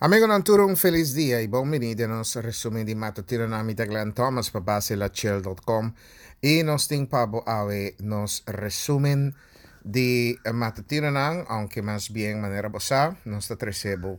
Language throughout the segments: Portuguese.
Amigo Nanturo, un feliz dia e benvenuti nos resumi di mattutino namita Glenn Thomas pa base la chill.com e nos ting pabo awe nos resumen di mattutino nang, aunque más bien manera bosa, nos ta tresebo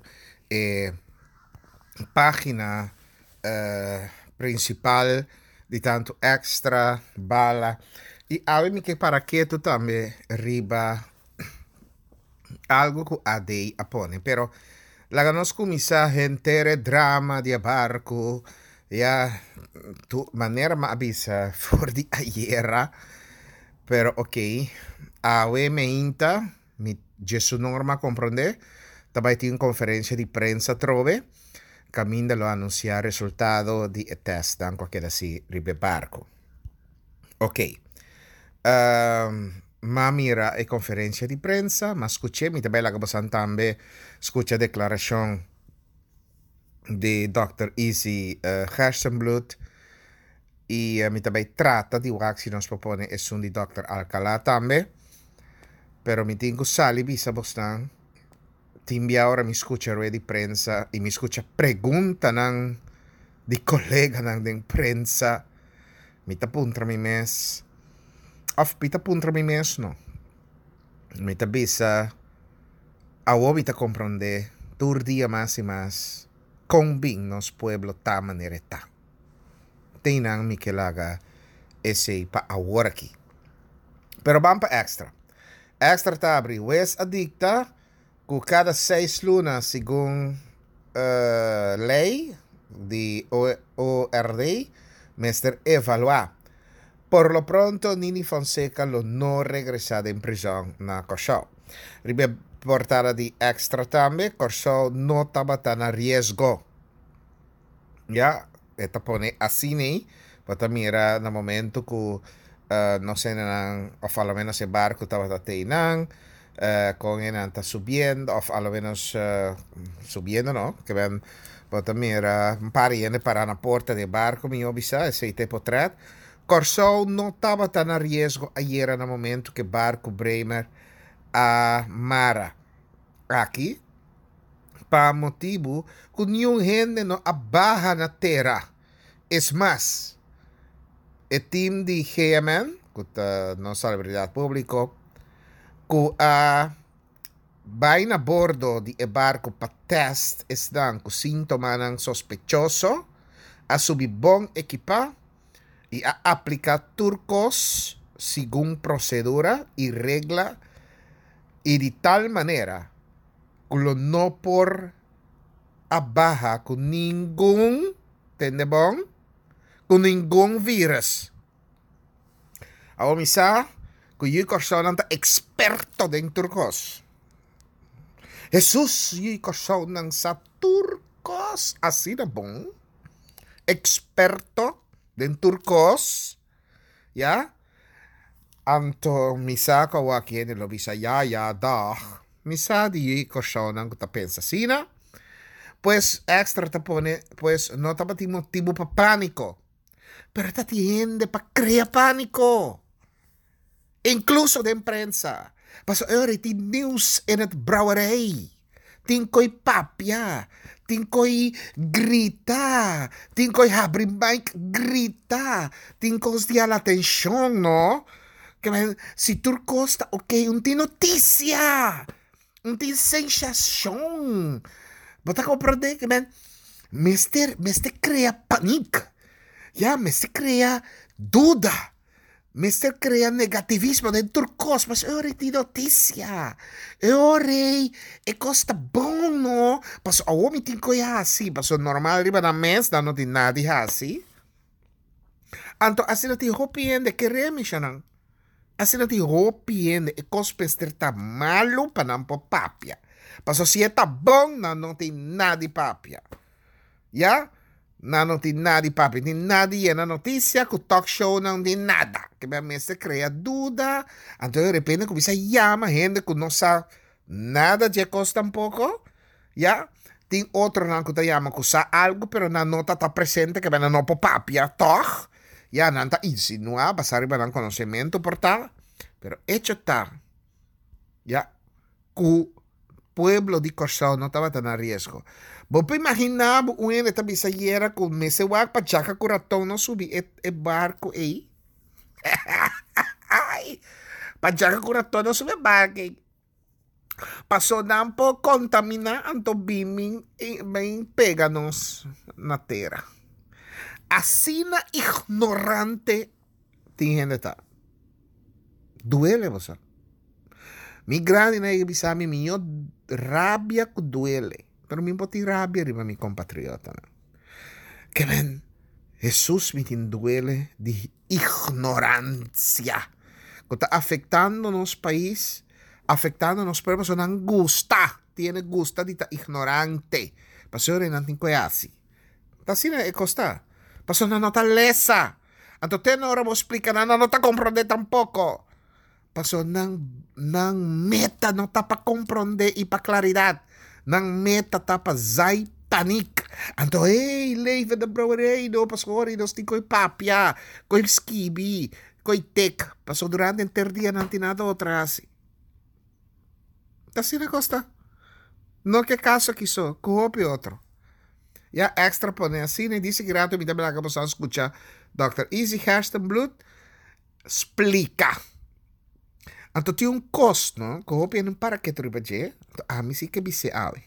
página principal di tanto extra, bala e awe mi che para que tu tambe riba algo ku adei apone, pero laganosku misa hentere drama dia barco ya tu manera ma abisa for di ayera pero ok awe me inta mi Gesù norma comprende tabay tin conferencia di prensa trove caminda lo anunciare resultado di test anco che da si ribe barco ok. Ma mira e conferencia di prensa, ma scuché mi tabella che posso tambe scucha declaración de Dr. Easy Hersenblut y mi tabay trata di wax si nos propone es un di Dr. Alcalá tambe, pero mi tingo sali bisa bostan timbia ora mi escucha rueda di prensa y mi escucha pregunta nang di collega nang den prensa mi tapuntra mi mes of pita puntra mi mes no mi tabisa awo bita comprende tur día más y más convin nos pueblo ta manera ta tenang mi kelaga ese pa awor aquí pero vamos pa extra tabri wes adicta ku cada 6 lunas según ley de ORD Mr. evaluar. Por lo pronto, Nini Fonseca lo no regresado en prisión na Corsó. Ribe portada di extra tambe, Corsó no estaba tan a riesgo. Ya, esta pone así ni, pero mira, na momento que no sé, o a lo menos el barco estaba tateinang, con en está subiendo, o a lo menos subiendo, ¿no? Que ven, pero mira, pariendo para la puerta del barco, mi obisa, ese te potret. Corsó no estaba tan a riesgo ayer en el momento que barco Bremer a Mara. Aqui, para motivo que nenhum gente não abaja na terra. É mais, o time de GMN, que não celebridade público, que vai na bordo de barco para teste, estão com sintomas sospechosos, a subir bom equipar, y a aplicar turcos según procedura y regla y de tal manera que lo no por abaja con ningún tendebón con ningún virus. Ahora misa que yo persona experto en turcos. Jesús yo persona sa turcos así de bon experto den turcos, ya, anto misa ko waki en lo bisa ya dah, misa di koshonang ko ta pensa sina, pues extra te pone, pues no te pati motivo pa pánico, pero te tiende pa crea pánico, incluso de prensa, paso ahora ti news en het brouwerij, tinkoy papia, tinkoy grita, tinkoy abre mic grita, tinkos dia la atención, ¿no? Que si turco está, ok, un ti noticia, un ti sensación. Bota comprende que me crea pánico, ya, me crea duda. Mister crea negativismo dentro turcos, mas ora ti noticia. Ora e costa bom, no? Mas o homem tem coisa assim, mas o normal riba na mes, não tem nada assim. Anto assim não te hopiende que remishanang. Assim não te hopiende e cospester tá malo para não pôr papia. Mas se tá bom, não tem nada de papia. Ya? Não tem nada de papi, tem nada e na notícia, que o talk show não tem nada. Que me crea dúvida. Então, de repente, começa a chamar gente que não sabe nada de coisa tampoco. Ya? Tem outro que te chama que sabe algo, pero não está presente, que não pode papia, toch? Ya, não está insinuado, basar en conocimiento por tal. Pero hecho está, ya, que pueblo de Corsao no estaba tan a riesgo. Vos puedes imaginar una de estas bisayeras con meses para chaca curatón no subir el barco ahí. Ay, para chaca curatón no subir el barco ahí. Pasó por contaminar anto biming bem péganos na terra. Así na ignorante tiene está. Duele, vos. Mi grande na ibisa mi minha rabia que duele. Pero mi poti rabia arriba mi compatriota. ¿No? Que ven, Jesús me duele de ignorancia. Que está afectando nos país, afectando nos pueblos, son gusta, tiene gusta de ignorante. Pasó en antico así. Así es costa. Pasó una nota lesa. Entonces no ahora vos explica nada, no te comprende tampoco. Pasó nang meta no está para comprender y para claridad. Nang meta está para zai panic. Anto, hey, leven de brouwerij, no, pasó no stick koi papia, koi skibi, koi tek. Pasó durante el tercer día nanti nada otras. Así la costa. No que caso quiso, copio otro. Ya extra pone así, y dice que rato, mi también la vamos a escuchar. Dr. Easy Herstenblut explica. Anto tiene un costo, ¿no? Copia en un para que tribaje. A mí sí que dice ave.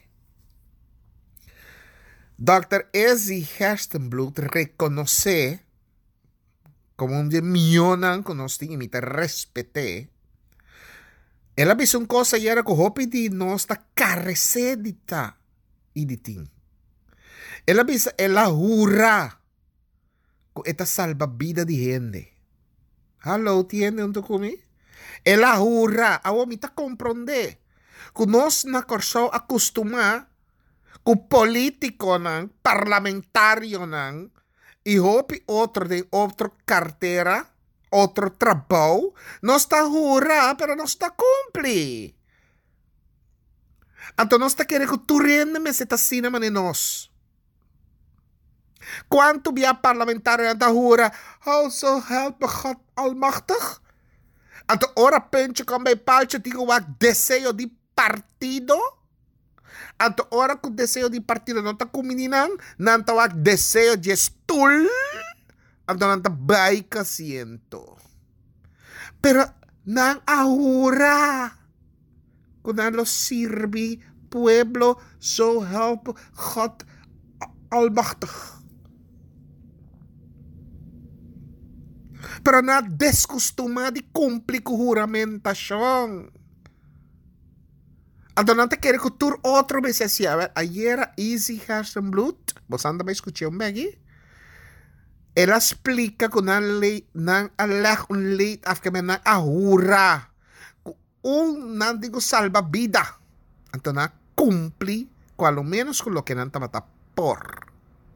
Dr. Easy Herstenblut reconoce como un de millonan conosti y me te respeté. Ela visto una cosa y era que hopi di nostra carrecedita y di tin. Ela bisa ela jura que esta salva vida de gente. Hello, tiene un documento? Ela jura, a mí te comprende. Que nos na corso acostuma que político nan, parlamentario nan, y hopi otro de otra cartera, otro trabajo, no está jura, pero no está cumple. Entonces no está querendo que tú riéndeme se está sin manenos. ¿Cuánto via parlamentario anda jura? Oh, so help God almachtig. Entonces ahora pencho con mi palcho digo wat deseo de partido. Entonces ahora con deseo de partido no está combinando, nanta wat deseo de stool. Entonces nanta baika siento. Pero nan ahora cuando lo sirve pueblo so help God almachtig. Pero na descostuma de cumprir com juramentação. Então não te quero que tu outro vez assim. Ayer Easy Hersenblut, você anda me escutando aqui? Ela explica que não aleg lei afgemen não ahura. Não digo salva vida. Então não cumpre, pelo menos com o que não estava por.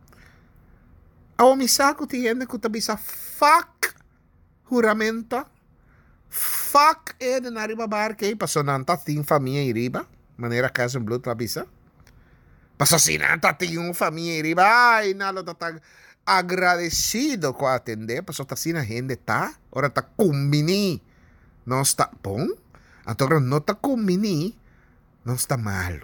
A misa que tiene que tabisa fuck juramento. Fuck de nariba bar que pasó nanta tin familia iriba. Manera que hacen blood tabisa. Pasó si nanta tin familia iriba. Ay, nada tan agradecido con atender. Pasó ta sin gente ta. Ahora ta combini. No está pon. Entonces no ta combini. No está malo.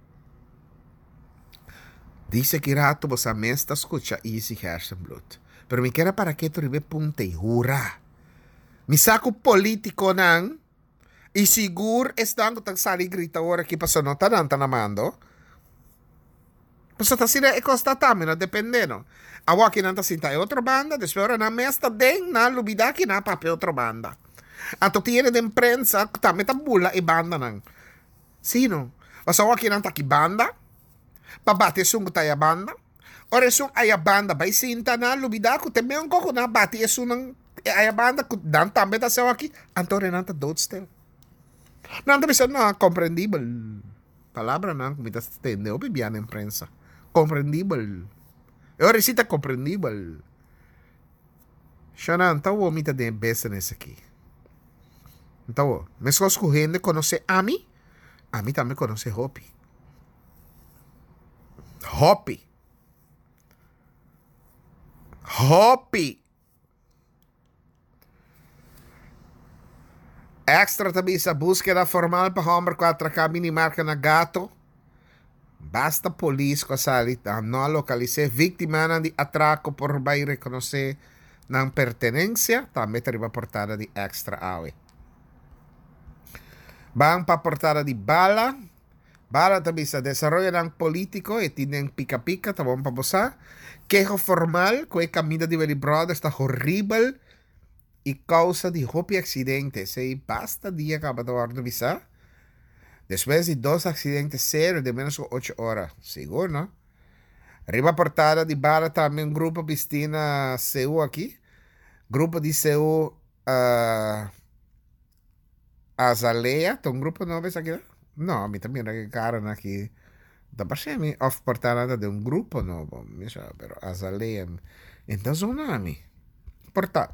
Dice que rato você me está escucha Easy Hersenblut. Pero me queda para que tu ribe punte y jura. Mi saco político nan. Y seguro están con tan sali grita ahora que pasó no tan amando. Pues hasta si le costa también, dependendo. Agua que nanta sinta otra banda, después ahora na mesta den na lubida que na pape otra banda. Anto tiene de prensa también tabula y banda nan. Sino, vas agua que nanta ki banda. Pabati es un taya banda. Ora es un aya banda. Bay sinta na lubida ko teme un koko na bati es un aya banda ko dan tambe ta sa aquí. Antore nanta doodstill. Nanta bisa na comprendible. Palabra na kumita stende o bibiana en prensa. Comprendible. Ora sita comprendible. Siya na antawo mita de business aqui. Antawo. Mas ko gente conoce Ami. Ami também conoce Hopi. Hopi. Extra tabisa búsqueda formal para homem 4K minimarca na gato. Basta polis ko salita no localize víctima de atraco por vai reconhecer não pertenência, também teria portada de extra awe. Bang pa portada de bala. Bala também se desarrolla ng político e tienen pica-pica, tabong pabosa. Quejo formal, que camina de Belly Brothers, está horrible e causa de hopi accidente. Se basta dia acabador de visa. Después de 2 accidentes serios de menos de 8 horas. Seguro, ¿no? Arriba portada de bala também um grupo piscina CU aqui. Grupo de CU Azalea. Tem um grupo novo aqui, né? Não, a mim também regaram aqui. Da passei off portada de um grupo novo. Pero Azalea. Então, é um nome. Portada.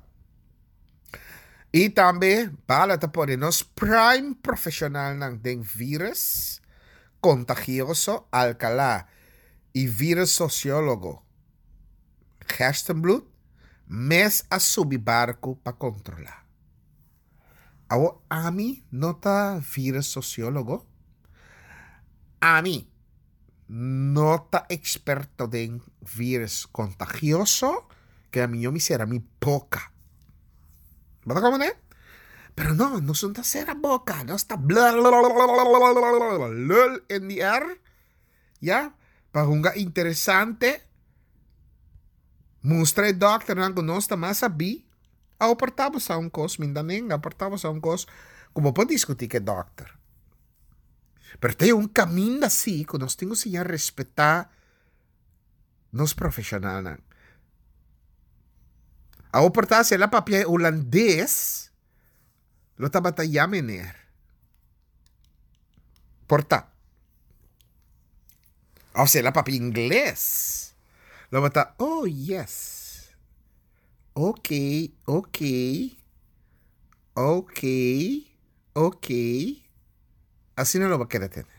E também, bala ta por nos prime profissional ng ding virus, contagioso, alcalá, e vírus sociólogo. Gerstenbloed, mes a subi barco para controlar. Awo ami nota vírus sociólogo. Ami nota experto de vírus contagioso, que a mí yo me hiciera mi poca. ¿Verdad cómo no? Pero no son tercera boca, no está lul in the air. Ya, para un interesante. Mostra doctor não conosco mas sabi. Aportamos a cos, mindaning, aportamos a cos. Como pode discutir que doctor? Pero tem caminho assim, que nós temos que respeitar nos profissionais. A oportunidade la papia holandês, lo tabataya mener. Porta. Ou se la papia inglês, lo bata, oh yes. Ok. Assim não vai querer ter.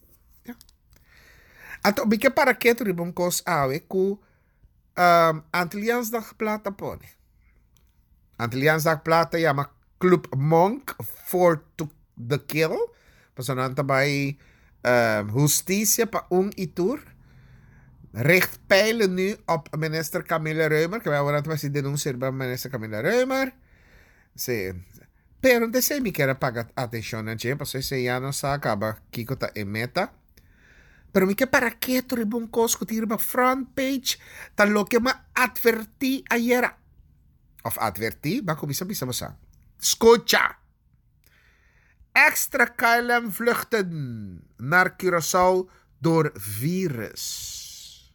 Então, bique para que tu ribam cos ave ku Antillians da Plata pone. Antillians da Plata llama Club Monk for to the Kill. Pasonanta bij justitia pa itur. Richt pijlen nu op minister Camilla Reumer. Que wij horen dat we denuncieren bij minister Camilla Reumer. Sí. Pero de se mi quiera pagar atención a che, pues ese ya no se acaba. Kiko ta emeta. Pero mi que para qué tu ribon cosco tirba front page. Tan lo que me advertí ayer. Of advertí, va kom bisa mo sa. Escucha. Extra KLM vluchten naar Curaçao door virus.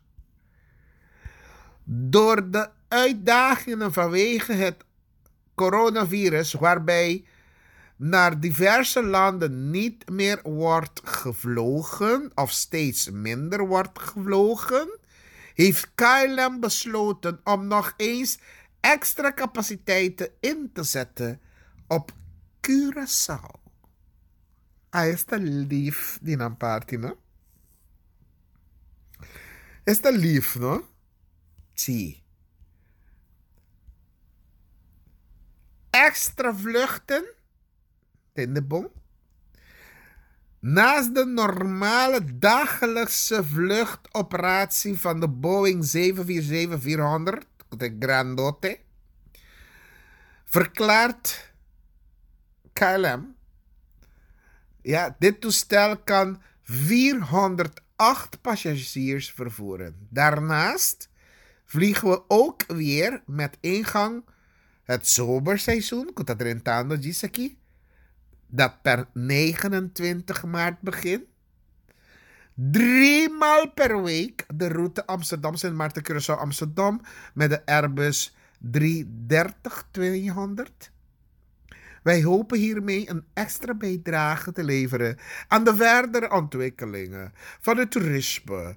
Door de uitdagingen vanwege het coronavirus, waarbij naar diverse landen niet meer wordt gevlogen of steeds minder wordt gevlogen, heeft KLM besloten om nog eens extra capaciteiten in te zetten op Curaçao. Está lief die na party, no? Está lief, no? Zie. Extra vluchten in de bon. Naast de normale dagelijkse vluchtoperatie van de Boeing 747-400, de Grandote, verklaart KLM, ja, dit toestel kan 408 passagiers vervoeren. Daarnaast vliegen we ook weer met ingang het zomerseizoen, dat per 29 maart begint. 3 maal per week de route Amsterdam, Sint Maarten, Curaçao, Amsterdam met de Airbus 330-200. Wij hopen hiermee een extra bijdrage te leveren aan de verdere ontwikkelingen van het toerisme.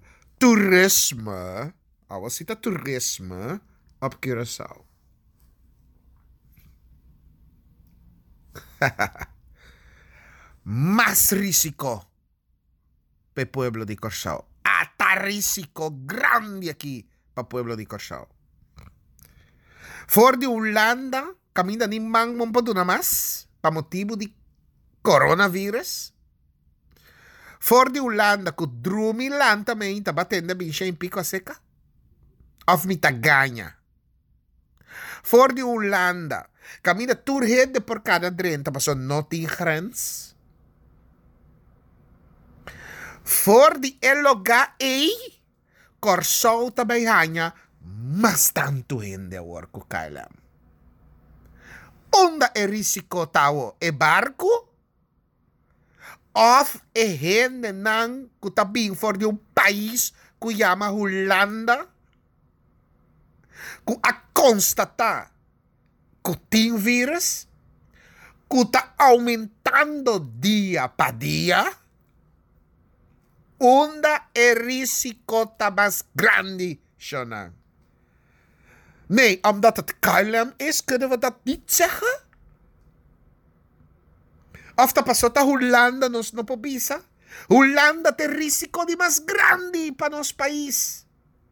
Wat zit dat toerisme op Curaçao? Más risiko para pueblo de Curaçao. Hasta risiko grande aqui para pueblo de Curaçao. Voor de Holanda, camina ni mang mompo na mas. pa motivo di coronavirus. For di Holanda, ku drumi lang também tá batendo bem em pico a seca. Of mi ganha. For di Holanda, camina turhede por cada drenta, mas não tem grens. For di eloga Corsou também hanha, mas tanto hende worku kailam. Onda é risiko tawo e barco? Of e hende nang kutabing for di país que chama Holanda? Ku a constatar que tem vírus? Que está aumentando dia para dia? Onda e risiko tá mais grande, Shonan. Nee, omdat het kalm is, kunnen we dat niet zeggen? Of ta passata Holanda nos no pobisa? Holanda tem risiko di mais grande para nos país.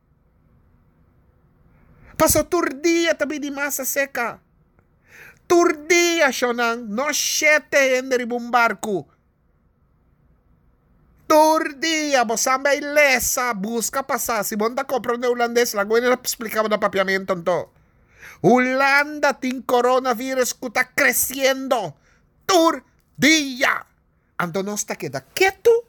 Passou turdia também de massa seca. Turdia, Shonan, no sete ender um barco. Turdia, bosamba ilesa, busca passar. Se monta compra um holandês, lá agora explicava no papiamento to. Holanda tem coronavírus que está crescendo. Turdia. Então nós está queda quieto.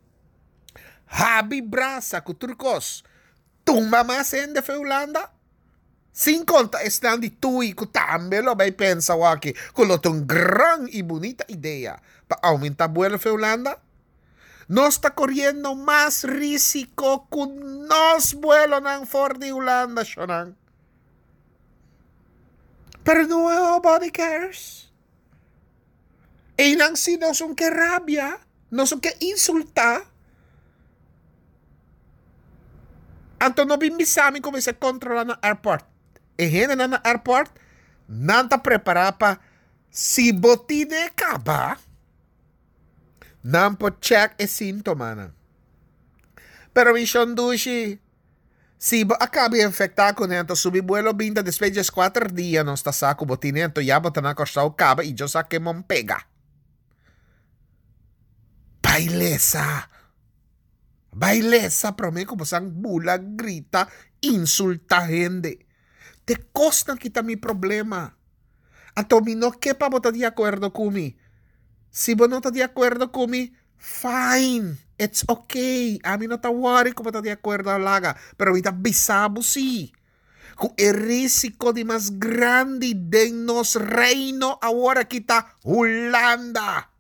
Habi brasa com turcos. Tumba mais ainda foi Holanda. Sin conta estão de tui que também lo vai pensar aqui. Que lo tem grande e bonita ideia para aumentar a vuelo foi Holanda. Nós está correndo mais risco que nós vuelo não for de Holanda, Shonan. Pero nobody cares. E lang si nós não quer rabia, nós não quer insultar. Então não bimbisami como se controla no airport. E gente na airport não está preparada para se botine acaba. Não pode check e sintoma. Pero mission dushi. Se acaba infectar com ento, subi vuelo binda depois de 4 dias, não está saco botinento, já botar na costa o caba e eu saquei mon pega. Bailesa, para mim, como sang bula, grita, insulta gente. Te costa que tá mi problema. Então, mi não quer para botar de acordo comigo. Se você não está de acordo comigo, fine. It's okay. A mim não está worry como está de acordo laga. Pero está bisabo sim. Com o risco de mais grande de nosso reino agora que está Holanda.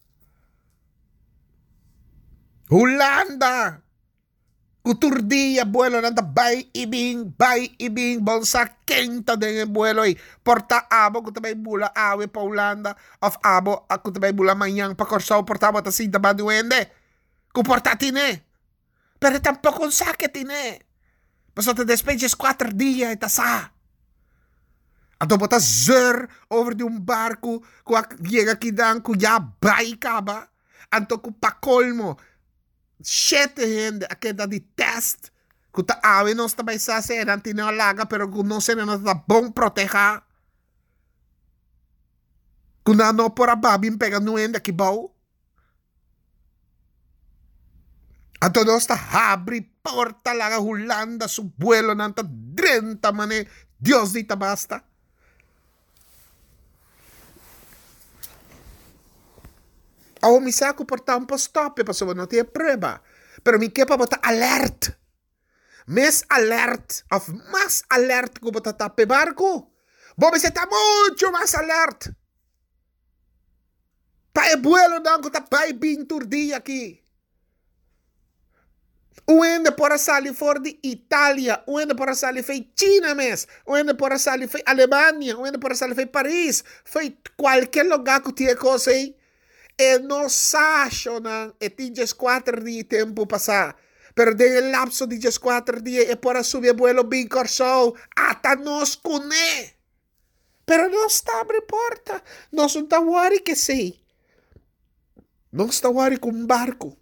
Holanda. Kuturdia vuelo nanda bay ibing bolsa quenta de vuelo e porta abo que também bula awe pa Holanda of abo aku também bula manhã pa Corsau porta bota assim da baduende ku porta tine pero tampoco un saque tine passou te despejes 4 dias e tá sa ato bota zer over de barco ku llega aqui dan ku ya bay kaba anto ku pa colmo 7 gente aqui da de test que tá awe não está mais se não tem laga pero que não se não está bom proteger que não por a babim pega no ende aqui bom a todo está abre porta laga Holanda su vuelo não tá 30 mané Dios dita basta ao mi saco portar un po' stop para non ter prova. Pero mi que para botar alert. Mes alert of más alert que botar tape barco. Bobe se está mucho más alert. Pa e vuelo dan que tá pai bin turdi aqui. Uende por sali for de Itália, uende por sali foi China mes, uende por sali foi Alemanha, uende por sali foi Paris, foi qualquer lugar que tinha coisa aí. E não sachonan e tinhas 4 dias tempo passar. Pero de lapso de 4 dias e por subir vuelo bem corsou até nós cune. Pero não está abre porta. Nós não está worry que sei. Não está worry com barco.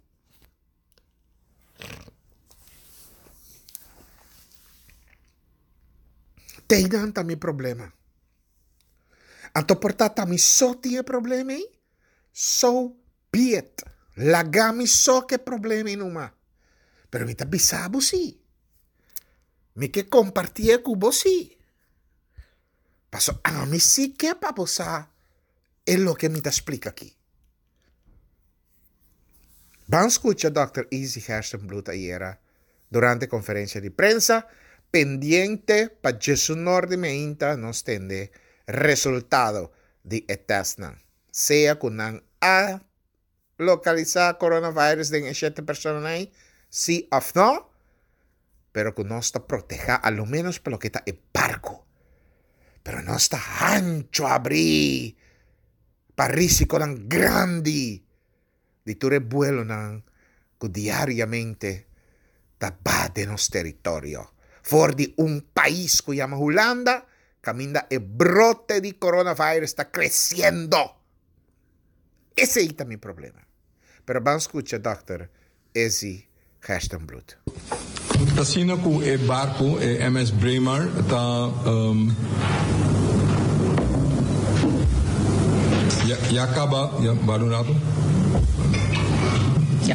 Tem tanta mi problema. Anto portata mi so tinha problemi? So be it. Lagami so che problemi numa. Pero mi tabisabo si. Mi che compartia cubo si. Paso a mi si che paposa è lo che mi ta explica aqui. Van escucha Dr. Easy Hersenblut ayer durante conferencia di prensa pendiente pa Gesù Nord me inta non stende resultado di test sea kunan a localizar coronavirus de 7 personas sí o no, pero que no está proteja a lo menos por lo que está el barco, pero no está ancho abrir para risiko ng grandi di tu revuelo ng diariamente tabate nos territorio fuori di un país que llama Holanda. Camina el brote de coronavirus está creciendo. Ese es mi problema. Pero vamos a escuchar Dr. Easy Hersenblut. Tasina ku e barco e MS Braemar ta ya acaba ya baru rato. Ja.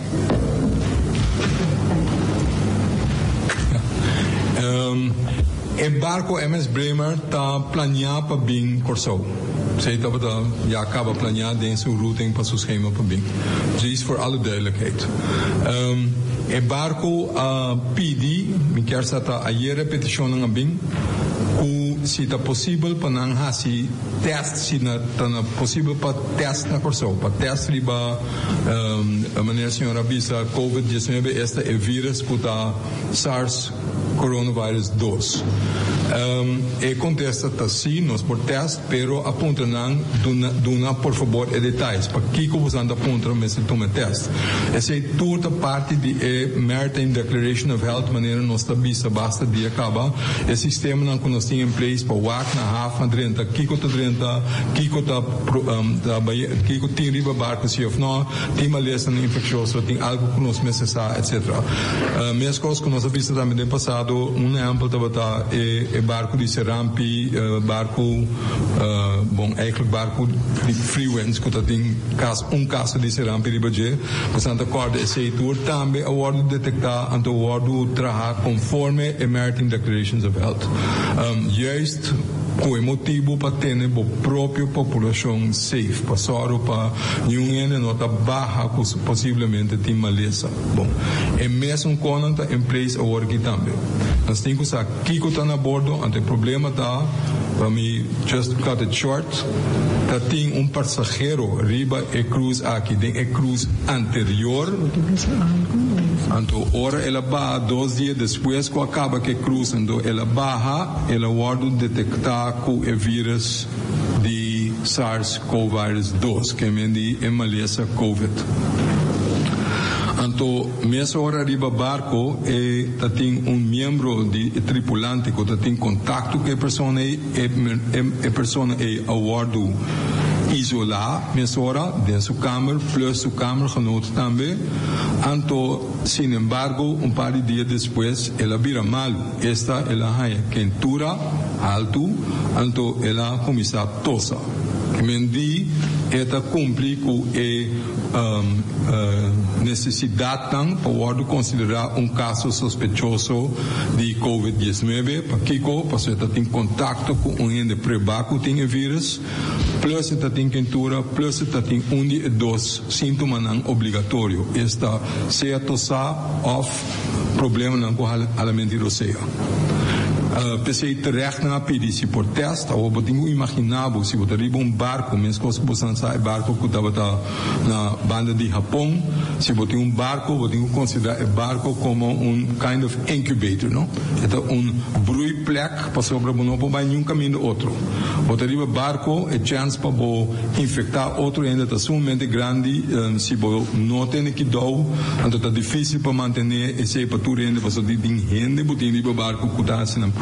E barco MS Braemar ta plania pa bing Corsou. Zij dat we ja acaba plania deze routing pa su schema pa bing. Dus voor alle duidelijkheid. E barco PD mi quer sata ayer repetition ng bing ku si ta possible panang hasi test si na tana possible pa test na Corsou pa test riba maneira senhora bisa COVID-19 esta é vírus puta SARS coronavirus 2. E contesta assim nós por teste, pero aponta não duna por favor e detalhes para que você anda aponta mas toma teste. Essa é toda parte de Maritime Declaration of Health maneira nós tabisa basta de acaba o sistema não que nós tem em place para WAC na hafa drenta kiko ta drenta kiko ta kiko tem riba barco se of não tem malesa infeccioso tem algo que nós necessita etc. Mesmas coisas que nós tabisa também no passado exemplo estava e barco de Serampi, barco, bom, eigenlijk barco de freewinds, que tem caso de Serampi de Baje, portanto, acorda esse tour também a ordem detectar, ante a ordem trabalhar conforme a Maritime Declarations of Health. Juist com o motivo para ter a própria população safe, para só para nenhuma nota baixa que possivelmente tem maleza. Bom, é mesmo quando a empresa agora aqui também. Nós temos que saber que está na bordo, ante o problema está, para mim, just cut it short, tá tem passageiro riba e cruz aqui, tem a cruz anterior, então, ora ela barra 2 dias depois que acaba que cruzando, ela barra, ela guarda detectar com o vírus de SARS-CoV-2, que é maleza COVID. Então, nessa hora arriba barco tem membro de tripulante que tem contato com a pessoa a pessoa é aguardo isolar nessa hora dentro da câmara plus o câmara genoto também. Então, sin embargo, par de dias depois ela vira mal. Esta ela tem quentura alto, então ela começa a tossir. Que mendi ela cumpre com necessidade para considerar caso suspeitoso de COVID-19 porque ela tem contato com de pré-barco tem vírus plus ela tem quentura plus ela tem de 2 sintomas não obrigatório esta seja tossar of problema não com alimento roceia. Pensei terecht na pedisse por teste, ou botinho imaginável se botar barco, mesmo que você sai barco que estava na banda de Japão, se botinho barco, botinho considerar o barco como kind of incubator, não? É broeiplek para sobre o não para nenhum caminho outro. Botar barco é chance para infectar outro ainda está sumamente grande, se não tem que dar, então está difícil para manter esse temperatura ainda para só de gente botinho barco que está assim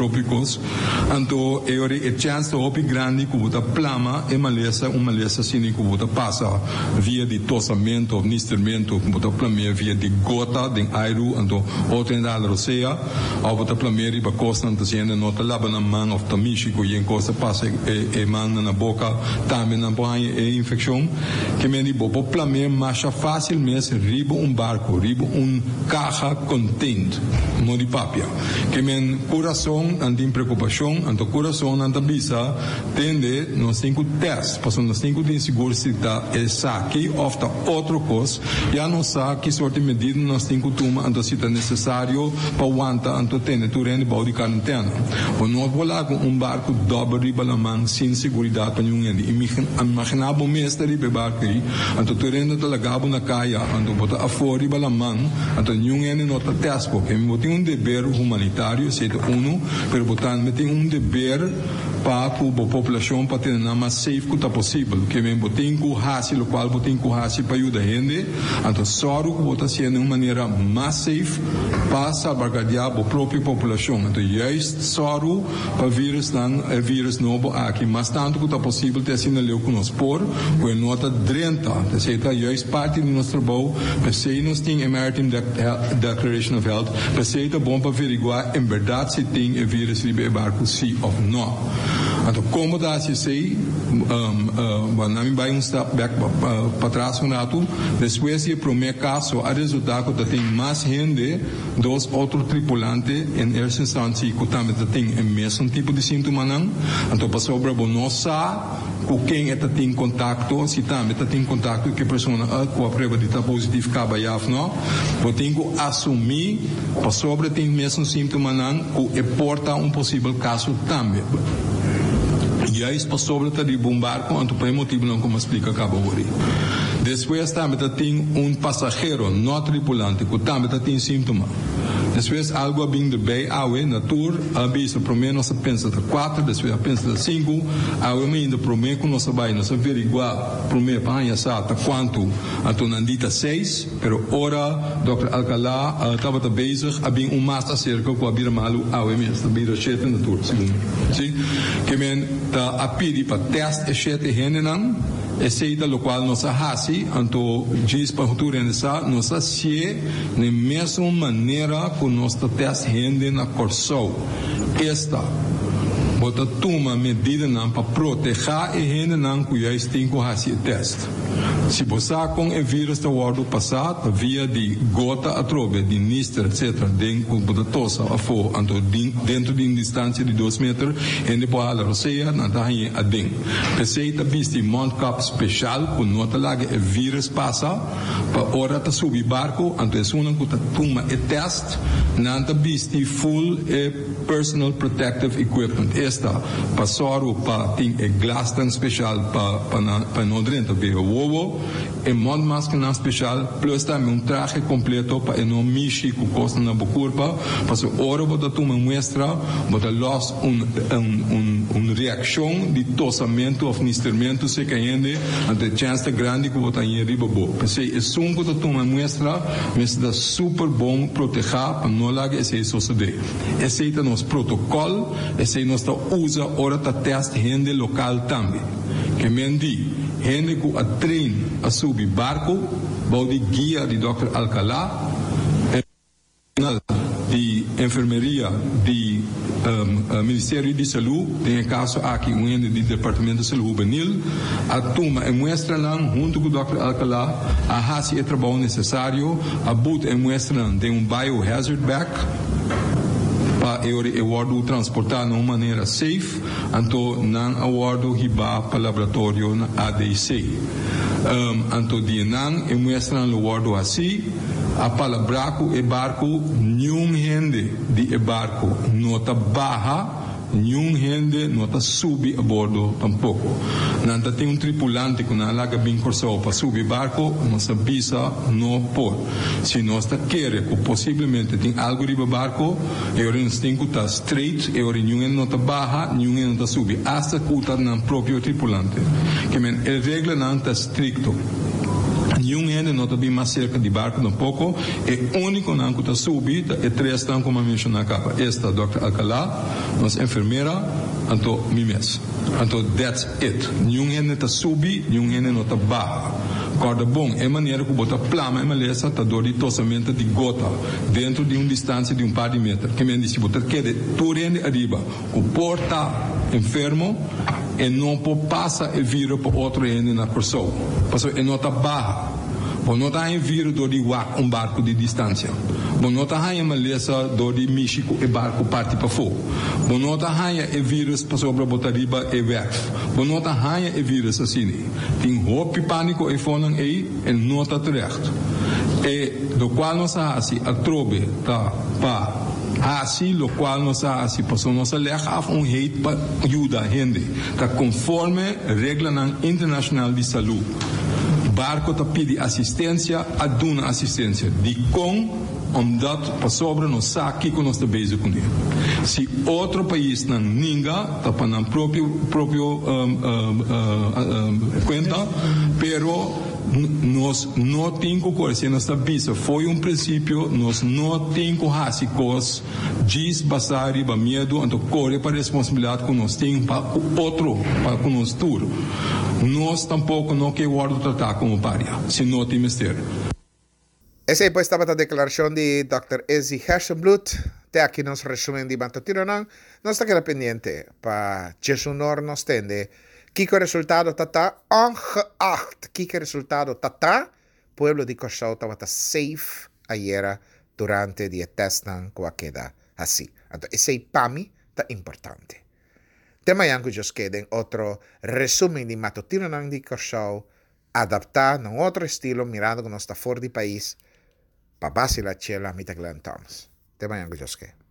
próprio cos. Então, é chance hopi grande que você plama e maleza assim que você passa via de tossamento, nistermento, que você plama via de gota, de airu, então, outra da roceia, ou você plama e para costa, então, se ainda nota lava na mão, ou tamishi, que em costa passa e mão na boca, também na banha e infecção, que me diz, você plama mais facilmente riba barco, riba caixa content, não de papel, que me coração, anti preocupação, anto coração, anta bisa, tende, nós temos teste, porque nós temos de seguro se está aqui, ofta outro coisa, já não sabe que sorte de medida nós temos que tomar, anto se está necessário para aguentar, anto tende, tu rende para de quarentena. Ou não vou lá com barco dobro riba na mão, sem segurança para nenhum ende. Imaginar o mestre riba barco aí, anto tu rende talagabo na caia, anto bota afora riba na mão, anto nenhum ende nota teste, porque me tem dever humanitário, seja pero portanto tem dever para a população para ter na mais safe que está possível, que me botem com raci, o qual botem com raci para ajudar a gente, então só o que está sendo uma maneira mais safe para salvaguardar a própria população, então só para vírus novo aqui, mas tanto que está possível ter sido leu que nós por, com nota 30, seja parte do nosso trabalho, para ser nós tem American Declaration of Health, para ser bom para averiguar em verdade se tem vírus livre barco sim ou não. Então, como dá se sei, vamos vai step back para trás um rato, depois de primeiro caso, a resultado que tem mais gente dos outros tripulantes em essa instância que também tem o mesmo tipo de sintoma, então para sobre nós com quem está tem contato, se também tem contato que a pessoa com a prova de estar positivo acaba já não, tem que assumir para sobre tem mesmo sintoma que importa possível caso também. E aí para sobre de barco, então por motivo não como explica acaba hoje. Depois também tem passageiro não tripulante que também tem sintoma. Depois algo bem de bem, na tour, avisa primeiro nós pensa de 4, depois pensa de 5, ainda primeiro que nós averiguar primeiro para até quanto, então não dita 6, pero ora Dr. Alcalá estava bezig, havia master cerca com a bira malu, mesmo, a bira 7 na tour, segundo. Sim? Que men a pedir para teste e 7 renenan, aceita o qual nós hasi, então diz para o futuro nós se na mesma maneira que nós teste rende na corso. Esta bota toma medida para proteger e rende não que já tem que fazer teste. Se você com o vírus do ano passado via de gota a trove, de níster, etc., dentro da tosse a fogo, dentro de distância de 2 metros, e depois a roceia, não está aí a dentro. Pensei que viste mount cap especial, quando nota lá que o vírus passa, para hora de subir barco, então é uma que toma e teste, não está viste full personal protective equipment. Esta, passou para ter glass tan especial para não dentro ver o ovo, e mont máscara especial, plus também traje completo para não mexer com costa na curva, para se hora você toma muestra, você los reação de tossamento ou nistermento se caindo, ante chance grande que você aí riba bo. Pensei, é som que você toma muestra, mas dá super bom proteger para não lagar esse suceder. Esse é o nosso protocolo, esse é o nosso usa hora de teste rende local também. Que mendi gente que a trein a subir barco, de guia de Dr. Alcalá, de enfermeria, de Ministério de Saúde, tem caso aqui um ente do Departamento de Saúde Juvenil, a turma mostra lá, junto com o Dr. Alcalá, a raça e trabalho necessário, a boot mostra lá, tem biohazard bag, para eu transportar de uma maneira safe, então não awardo riba para laboratório na ADC. Então de não eu mostro o awardo assim, a palabraco e barco nenhum gente de barco nota barra, nenhum gente nota subir a bordo tampouco. Não tem tripulante que não laga bem corso para subir barco, nós avisa não por. Se nós quer que possivelmente tem algo de barco, eu tenho que estar straight, eu nenhum nota barra, nenhum nota subir, hasta que está no próprio tripulante. Que a regra não está estricto. Nenhum ende não está bem mais cerca de barco um pouco. É único não que está subindo. É três estão como mencionar capa. Esta Dr. Alcalá, nossa enfermeira, então mimes. Então that's it. Nenhum ende está subindo, nenhum ende não está baixo. Corda bom é maneira que bota plama e maleza está dor de tossamento de gota dentro de uma distância de par de metros. Que me diz botar que de turende arriba. O porta enfermo e não passa e vira para outro ende na corção. Passou e não está barra. Bom, não está em vira do de barco de distância. Bom, não está em maleza do de México e barco parte para fora. Bom, não está em vírus para sobre botar riba e verf. Bom, não está em vírus assim. Tem roupa pânico e fonem aí e não está terecht. E do qual nós assim a trobe tá para assim, lo qual nós assim passou nossa lecha af hate para ajuda a gente. Tá conforme regra internacional de saúde. Barco está pedindo assistência, aduna assistência. De omdat para sobre nós sabe que nós estamos bezig com ele. Se outro país não ninga, está para não próprio conta, pero nós não temos que se nós está foi princípio, nós não temos que rasicos, diz bastar e medo, então corre para a responsabilidade que nós temos para o outro, para o nosso turno. Nós tampouco não queremos tratar como paria, se não tem mistério. Essa aí pues estaba a declaración de Dr. Izzy Hersenblut. Te aquí nos resumen de Mantotiranan. No está queda pendiente para Jesunor nos tende. Kiko resultado tata ongeacht. Kiko resultado tata. Pueblo de Corsau estaba safe ayer durante die testan que queda así. Entonces ese pami está importante. Tema yang que queden otro resumen de Mantotiranan de Corsau. Adaptar a otro estilo mirando que no está fuera del país. Para base la chela, mitad que le Thomas. Te vayan, que